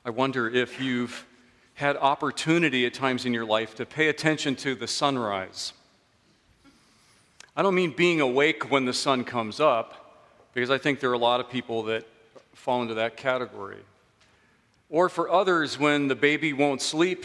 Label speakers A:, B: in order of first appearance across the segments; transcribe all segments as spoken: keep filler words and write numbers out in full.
A: I wonder if you've had opportunity at times in your life to pay attention to the sunrise. I don't mean being awake when the sun comes up, because I think there are a lot of people that fall into that category. Or for others, when the baby won't sleep,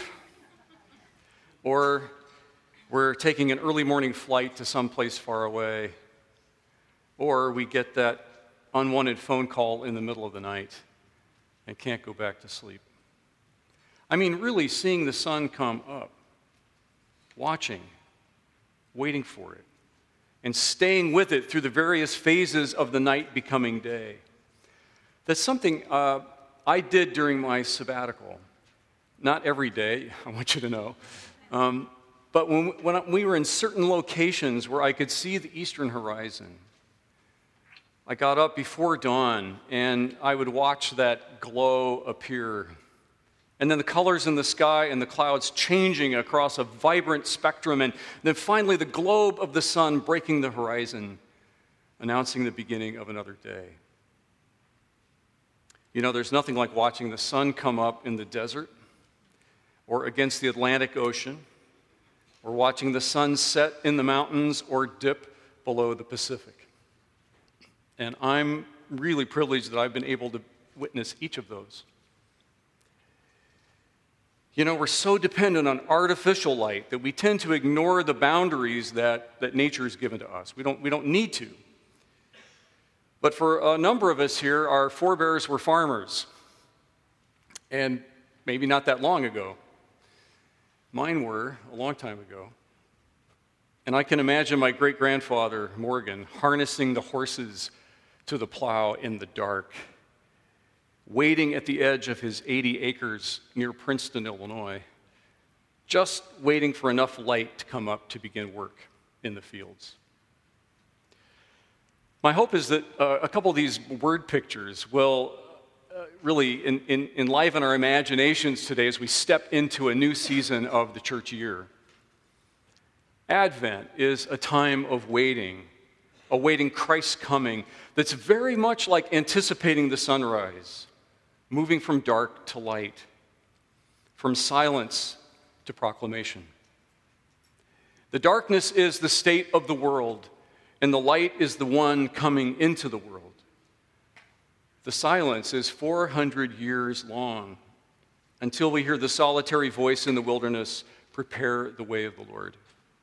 A: or we're taking an early morning flight to someplace far away, or we get that unwanted phone call in the middle of the night and can't go back to sleep. I mean, really seeing the sun come up, watching, waiting for it, and staying with it through the various phases of the night becoming day. That's something uh, I did during my sabbatical. Not every day, I want you to know. Um, but when, when we were in certain locations where I could see the eastern horizon, I got up before dawn and I would watch that glow appear. And then the colors in the sky and the clouds changing across a vibrant spectrum. And then finally the globe of the sun breaking the horizon, announcing the beginning of another day. You know, there's nothing like watching the sun come up in the desert or against the Atlantic Ocean, or watching the sun set in the mountains or dip below the Pacific. And I'm really privileged that I've been able to witness each of those. You know, we're so dependent on artificial light that we tend to ignore the boundaries that, that nature has given to us. We don't, we don't need to. But for a number of us here, our forebears were farmers. And maybe not that long ago. Mine were a long time ago. And I can imagine my great-grandfather, Morgan, harnessing the horses to the plow in the dark, waiting at the edge of his eighty acres near Princeton, Illinois, just waiting for enough light to come up to begin work in the fields. My hope is that uh, a couple of these word pictures will uh, really in, in, enliven our imaginations today as we step into a new season of the church year. Advent is a time of waiting, awaiting Christ's coming, that's very much like anticipating the sunrise, moving from dark to light, from silence to proclamation. The darkness is the state of the world, and the light is the one coming into the world. The silence is four hundred years long, until we hear the solitary voice in the wilderness, "Prepare the way of the Lord."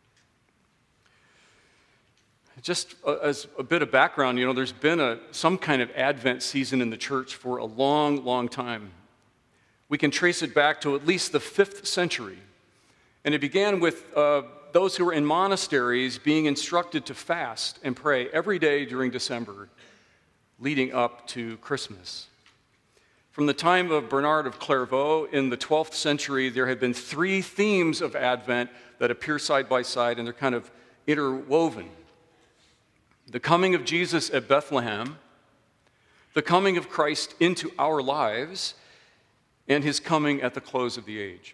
A: Just as a bit of background, you know, there's been a, some kind of Advent season in the church for a long, long time. We can trace it back to at least the fifth century. And it began with uh, those who were in monasteries being instructed to fast and pray every day during December, leading up to Christmas. From the time of Bernard of Clairvaux in the twelfth century, there have been three themes of Advent that appear side by side, and they're kind of interwoven. The coming of Jesus at Bethlehem, the coming of Christ into our lives, and his coming at the close of the age.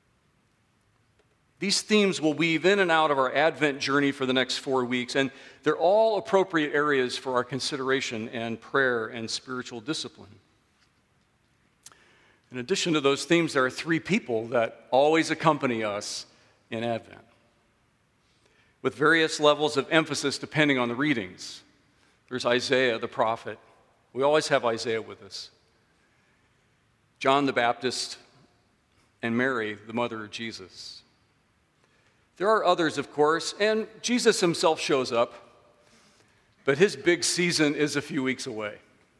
A: These themes will weave in and out of our Advent journey for the next four weeks, and they're all appropriate areas for our consideration and prayer and spiritual discipline. In addition to those themes, there are three people that always accompany us in Advent, with various levels of emphasis depending on the readings. There's Isaiah the prophet. We always have Isaiah with us. John the Baptist, and Mary, the mother of Jesus. There are others, of course, and Jesus himself shows up, but his big season is a few weeks away.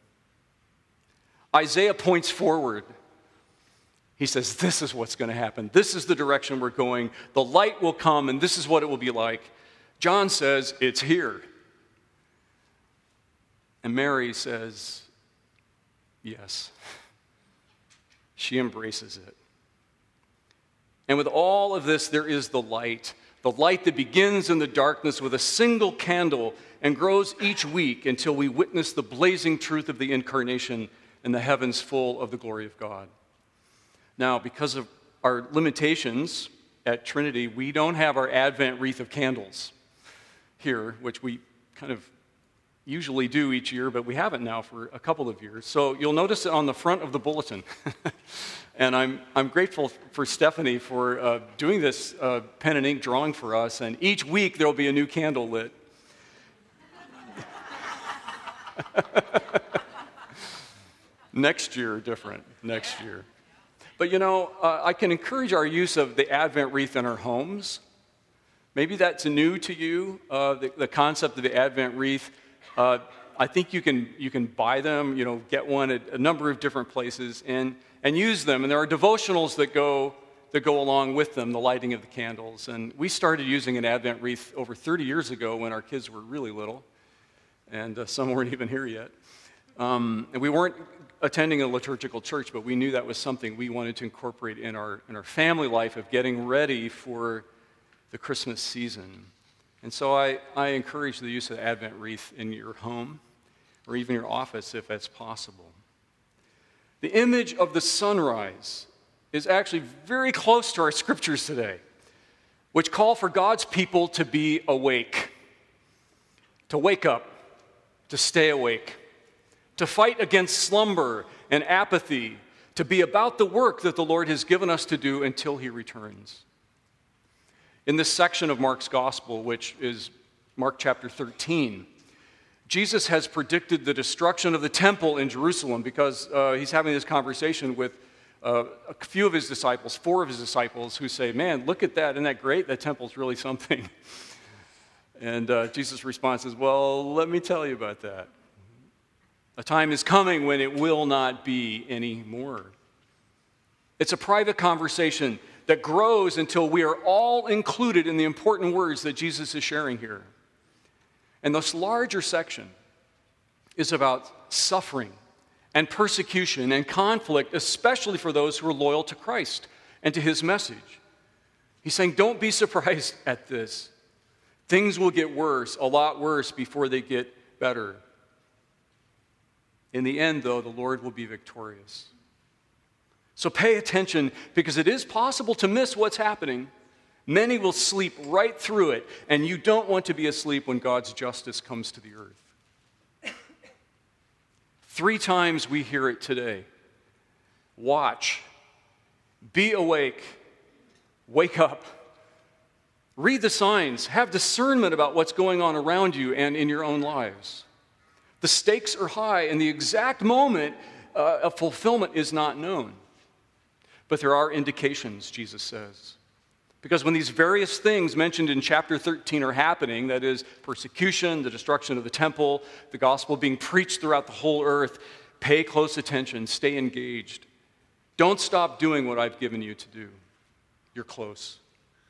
A: Isaiah points forward. He says, this is what's going to happen. This is the direction we're going. The light will come, and this is what it will be like. John says, it's here. And Mary says, yes. She embraces it. And with all of this, there is the light. The light that begins in the darkness with a single candle and grows each week until we witness the blazing truth of the incarnation and the heavens full of the glory of God. Now, because of our limitations at Trinity, we don't have our Advent wreath of candles here, which we kind of usually do each year, but we haven't now for a couple of years. So you'll notice it on the front of the bulletin. And I'm, I'm grateful for Stephanie for uh, doing this uh, pen and ink drawing for us. And each week there'll be a new candle lit. Next year, different. Next year. But you know, uh, I can encourage our use of the Advent wreath in our homes. Maybe that's new to you, uh, the, the concept of the Advent wreath. Uh, I think you can you can buy them, you know, get one at a number of different places and and use them. And there are devotionals that go that go along with them, the lighting of the candles. And we started using an Advent wreath over thirty years ago when our kids were really little, and uh, some weren't even here yet. Um, and we weren't attending a liturgical church, but we knew that was something we wanted to incorporate in our in our family life of getting ready for the Christmas season. And so I, I encourage the use of the Advent wreath in your home or even your office if that's possible. The image of the sunrise is actually very close to our scriptures today, which call for God's people to be awake, to wake up, to stay awake, to fight against slumber and apathy, to be about the work that the Lord has given us to do until he returns. In this section of Mark's gospel, which is Mark chapter thirteen, Jesus has predicted the destruction of the temple in Jerusalem because uh, he's having this conversation with uh, a few of his disciples, four of his disciples, who say, man, look at that, isn't that great? That temple's really something. And uh, Jesus' response is, well, let me tell you about that. A time is coming when it will not be anymore. It's a private conversation that grows until we are all included in the important words that Jesus is sharing here. And this larger section is about suffering and persecution and conflict, especially for those who are loyal to Christ and to his message. He's saying, don't be surprised at this. Things will get worse, a lot worse, before they get better. In the end, though, the Lord will be victorious. So pay attention, because it is possible to miss what's happening. Many will sleep right through it, and you don't want to be asleep when God's justice comes to the earth. Three times we hear it today. Watch, be awake, wake up. Read the signs, have discernment about what's going on around you and in your own lives. The stakes are high, and the exact moment uh, of fulfillment is not known. But there are indications, Jesus says. Because when these various things mentioned in chapter thirteen are happening, that is, persecution, the destruction of the temple, the gospel being preached throughout the whole earth, pay close attention, stay engaged. Don't stop doing what I've given you to do. You're close.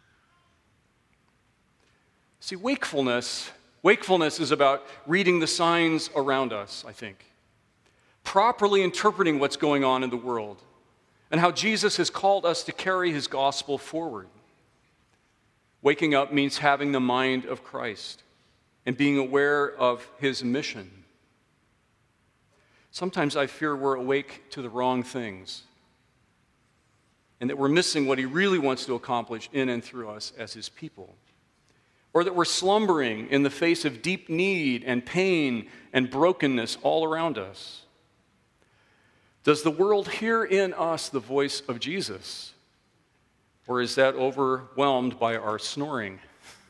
A: See, wakefulness, wakefulness is about reading the signs around us, I think. Properly interpreting what's going on in the world and how Jesus has called us to carry his gospel forward. Waking up means having the mind of Christ and being aware of his mission. Sometimes I fear we're awake to the wrong things and that we're missing what he really wants to accomplish in and through us as his people. Or that we're slumbering in the face of deep need and pain and brokenness all around us. Does the world hear in us the voice of Jesus? Or is that overwhelmed by our snoring?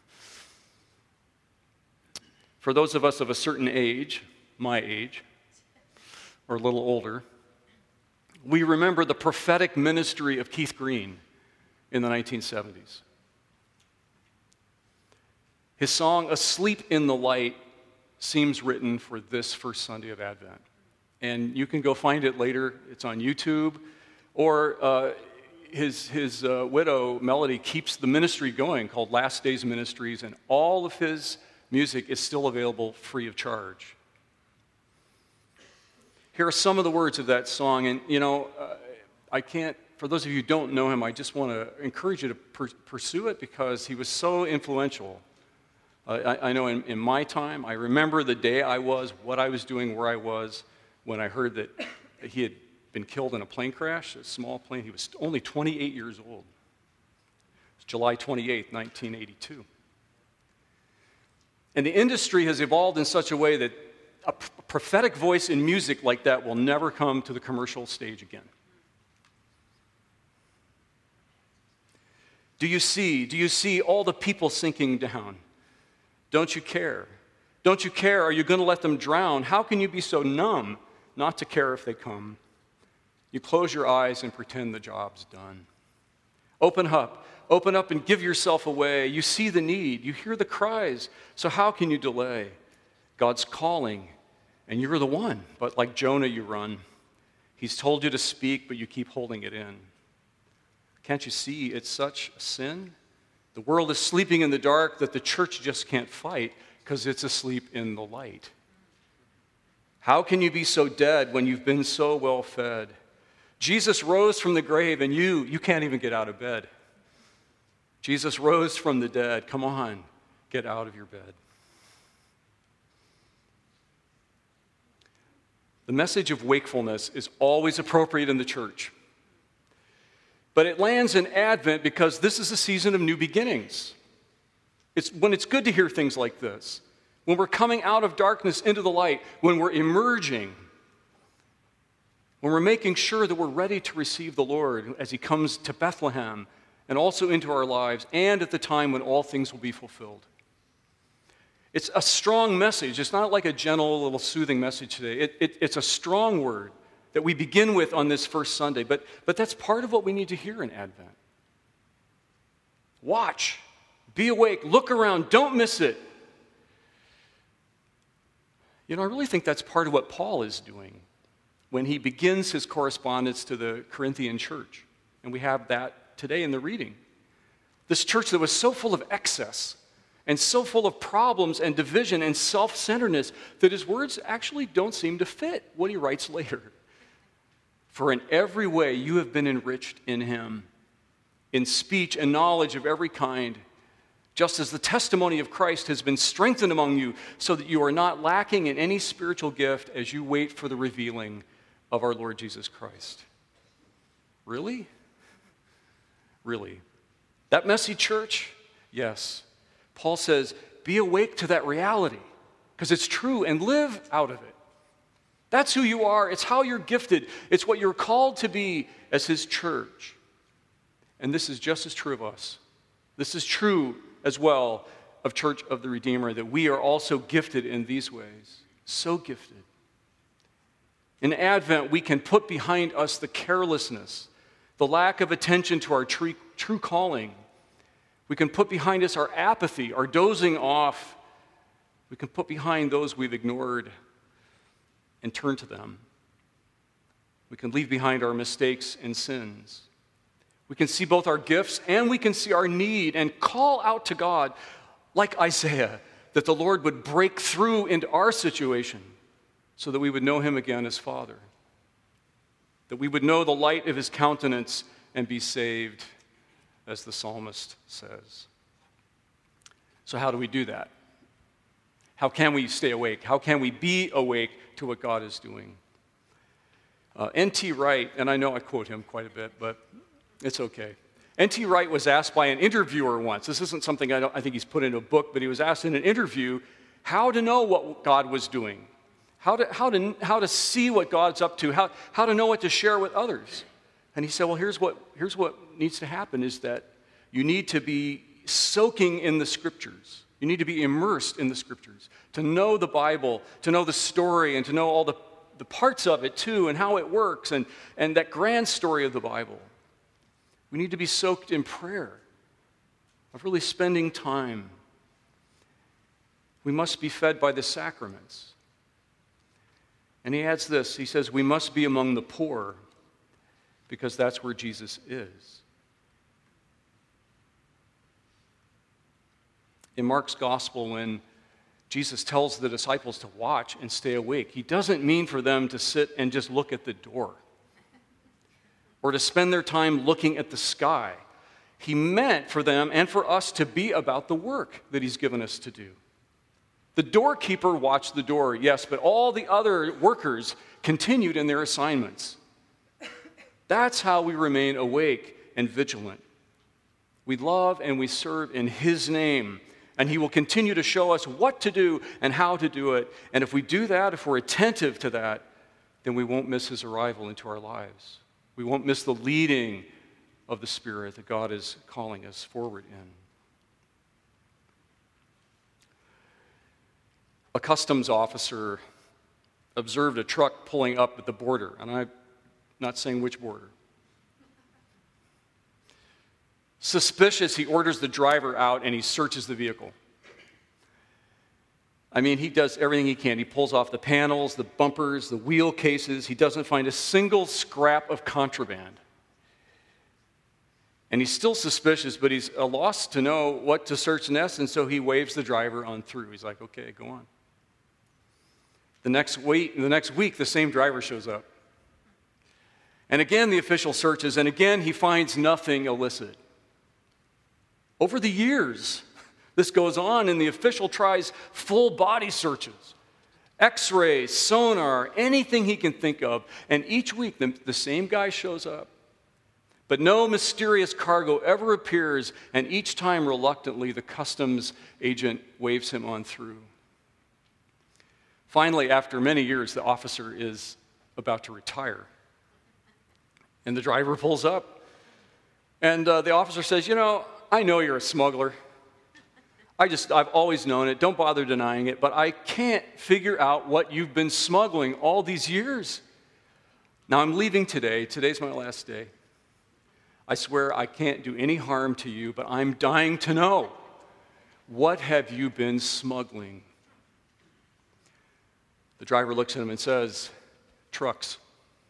A: For those of us of a certain age, my age, or a little older, we remember the prophetic ministry of Keith Green in the nineteen seventies. His song, Asleep in the Light, seems written for this first Sunday of Advent. And you can go find it later. It's on YouTube. Or uh, his, his uh, widow, Melody, keeps the ministry going called Last Days Ministries, and all of his music is still available free of charge. Here are some of the words of that song. And, you know, uh, I can't, for those of you who don't know him, I just want to encourage you to per- pursue it because he was so influential. Uh, I, I know in, in my time, I remember the day I was, what I was doing, where I was, when I heard that he had been killed in a plane crash, a small plane. He was only twenty-eight years old. It was July twenty-eighth, nineteen eighty-two. And the industry has evolved in such a way that a prophetic voice in music like that will never come to the commercial stage again. Do you see? Do you see all the people sinking down? Don't you care? Don't you care? Are you going to let them drown? How can you be so numb not to care if they come? You close your eyes and pretend the job's done. Open up. Open up and give yourself away. You see the need. You hear the cries. So how can you delay? God's calling, and you're the one. But like Jonah, you run. He's told you to speak, but you keep holding it in. Can't you see it's such a sin? The world is sleeping in the dark that the church just can't fight because it's asleep in the light. How can you be so dead when you've been so well fed? Jesus rose from the grave, and you, you can't even get out of bed. Jesus rose from the dead. Come on, get out of your bed. The message of wakefulness is always appropriate in the church. But it lands in Advent because this is a season of new beginnings. It's when it's good to hear things like this. When we're coming out of darkness into the light, when we're emerging, when we're making sure that we're ready to receive the Lord as he comes to Bethlehem and also into our lives, and at the time when all things will be fulfilled. It's a strong message. It's not like a gentle, little soothing message today. It, it, it's a strong word that we begin with on this first Sunday, but, but that's part of what we need to hear in Advent. Watch, be awake, look around, don't miss it. You know, I really think that's part of what Paul is doing when he begins his correspondence to the Corinthian church. And we have that today in the reading. This church that was so full of excess and so full of problems and division and self-centeredness that his words actually don't seem to fit what he writes later. For in every way you have been enriched in him, in speech and knowledge of every kind, just as the testimony of Christ has been strengthened among you, so that you are not lacking in any spiritual gift as you wait for the revealing of our Lord Jesus Christ. Really? Really? That messy church? Yes. Paul says, be awake to that reality, because it's true, and live out of it. That's who you are. It's how you're gifted. It's what you're called to be as his church. And this is just as true of us. This is true as well of Church of the Redeemer, that we are also gifted in these ways. So gifted. In Advent, we can put behind us the carelessness, the lack of attention to our true, true calling. We can put behind us our apathy, our dozing off. We can put behind those we've ignored and turn to them. We can leave behind our mistakes and sins. We can see both our gifts and we can see our need and call out to God, like Isaiah, that the Lord would break through into our situation so that we would know him again as Father, that we would know the light of his countenance and be saved, as the psalmist says. So how do we do that? How can we stay awake? How can we be awake to what God is doing? Uh, N T Wright, and I know I quote him quite a bit, but it's okay. N T Wright was asked by an interviewer once. This isn't something I, don't, I think he's put in a book, but he was asked in an interview how to know what God was doing, how to, how to, how to see what God's up to, how, how to know what to share with others. And he said, well, here's what, here's what needs to happen is that you need to be soaking in the Scriptures. You need to be immersed in the Scriptures, to know the Bible, to know the story, and to know all the, the parts of it too, and how it works, and, and that grand story of the Bible. We need to be soaked in prayer, of really spending time. We must be fed by the sacraments. And he adds this, he says, we must be among the poor, because that's where Jesus is. In Mark's gospel, when Jesus tells the disciples to watch and stay awake, he doesn't mean for them to sit and just look at the door or to spend their time looking at the sky. He meant for them and for us to be about the work that he's given us to do. The doorkeeper watched the door, yes, but all the other workers continued in their assignments. That's how we remain awake and vigilant. We love and we serve in his name And he will continue to show us what to do and how to do it. And if we do that, if we're attentive to that, then we won't miss his arrival into our lives. We won't miss the leading of the Spirit that God is calling us forward in. A customs officer observed a truck pulling up at the border, and I'm not saying which border. Suspicious, he orders the driver out and he searches the vehicle. I mean, he does everything he can. He pulls off the panels, the bumpers, the wheel cases. He doesn't find a single scrap of contraband. And he's still suspicious, but he's a loss to know what to search next, and so he waves the driver on through. He's like, okay, go on. The next week, the next week, the same driver shows up. And again, the official searches, and again, he finds nothing illicit. Over the years, this goes on, and the official tries full body searches, x-rays, sonar, anything he can think of. And each week, the, the same guy shows up. But no mysterious cargo ever appears, and each time, reluctantly, the customs agent waves him on through. Finally, after many years, the officer is about to retire. And the driver pulls up. And uh, the officer says, you know, I know you're a smuggler. I just, I've always known it. Don't bother denying it. But I can't figure out what you've been smuggling all these years. Now I'm leaving today. Today's my last day. I swear I can't do any harm to you, but I'm dying to know. What have you been smuggling? The driver looks at him and says, trucks.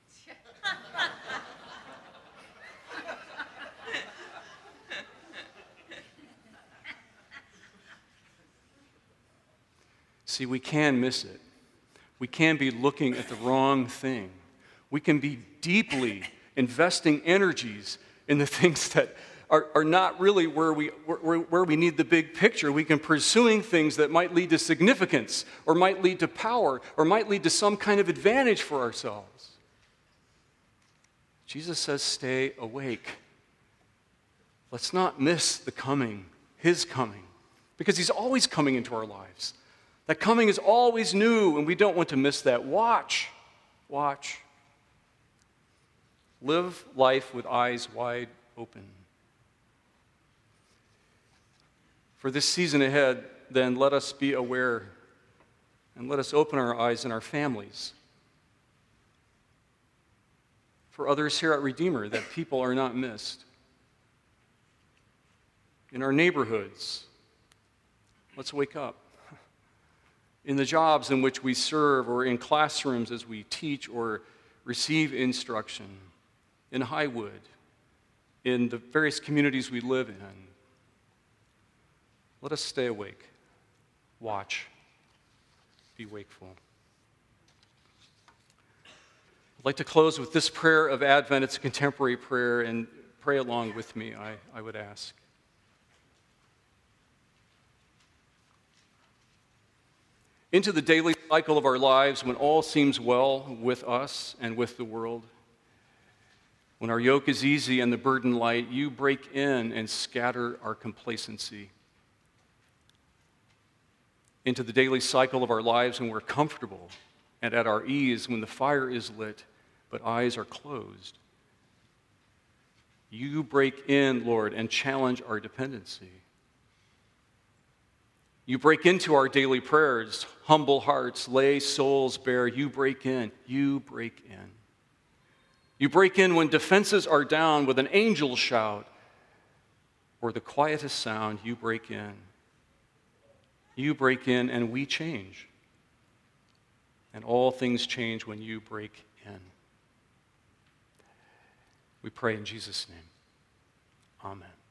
A: See, we can miss it. We can be looking at the wrong thing. We can be deeply investing energies in the things that are, are not really where we, where, where we need the big picture. We can pursuing things that might lead to significance, or might lead to power, or might lead to some kind of advantage for ourselves. Jesus says, stay awake. Let's not miss the coming, his coming, because he's always coming into our lives. That coming is always new, and we don't want to miss that. Watch, watch. Live life with eyes wide open. For this season ahead, then, let us be aware, and let us open our eyes in our families. For others here at Redeemer, that people are not missed. In our neighborhoods, let's wake up. In the jobs in which we serve, or in classrooms as we teach or receive instruction, in Highwood, in the various communities we live in, let us stay awake, watch, be wakeful. I'd like to close with this prayer of Advent. It's a contemporary prayer, and pray along with me, I, I would ask. Into the daily cycle of our lives, when all seems well with us and with the world, when our yoke is easy and the burden light, you break in and scatter our complacency. Into the daily cycle of our lives, when we're comfortable and at our ease, when the fire is lit but eyes are closed, you break in, Lord, and challenge our dependency. You break into our daily prayers, humble hearts, lay souls bare. You break in. You break in. You break in when defenses are down with an angel shout, or the quietest sound. You break in. You break in, and we change. And all things change when you break in. We pray in Jesus' name. Amen.